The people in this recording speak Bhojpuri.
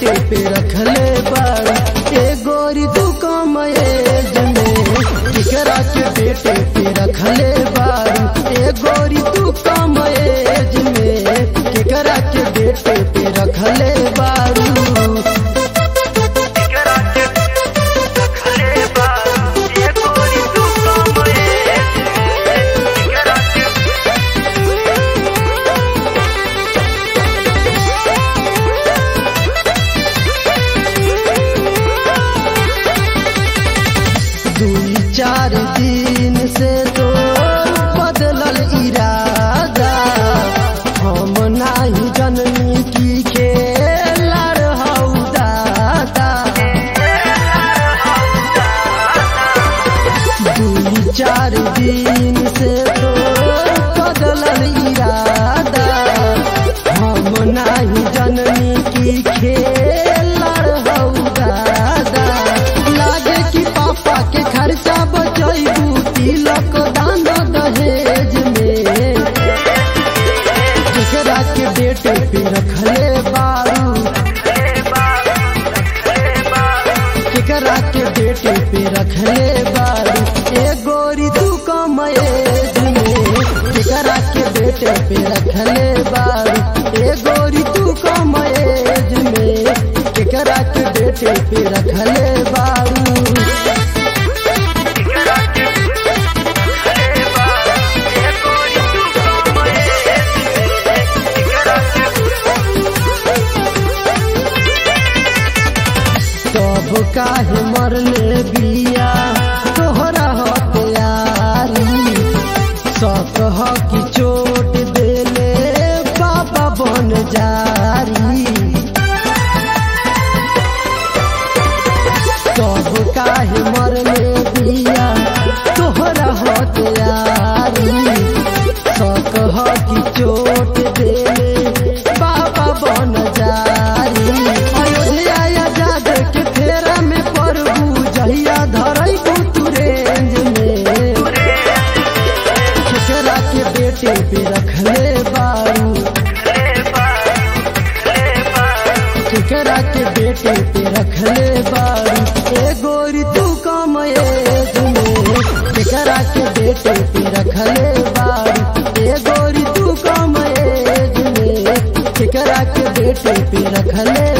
बेटे पे रखले बारू ए गोरी तू कम एज में केकरा के बेटे पे रखले बारू ए गोरी तू कम एज में केकरा के बेटे पे रखले बारू। दुई चार दिन से तो बदलल इरादा हम नाही जननी की खेला रहू दादा। दुई चार दिन से तो बदलल इरादा हम नाही जननी की खेला रहू दादा। लागे कि पापा के खर्चा बचैबू तिलक दान दहेज में केकरा के बेटे पे रखले बारू केकरा के बेटे पे रखले बारू ए गोरी तू कम एज में केकरा के बेटे पे रखले बारू ए गोरी तू कम एज में केकरा के बेटे पे रखले बारू। तब काहे मरले बिया तोहरा हथियारी सकह की चोट देले बाबा बन जारी। तब काहे मरले बिया तोहरा हथियारी सकह की चोट देले बाबा बन जारी। अयोध्या जाग के फेरा में प्रभु जहिया धरई तू रेंज में केकरा के बेटे पे रखले बारू केकरा के बेटे पे रखले बारू ए गोरी तू कम एज में केकरा के बेटे पे रखले बारू ए गोरी तू कम एज में केकरा के बेटे पे रखले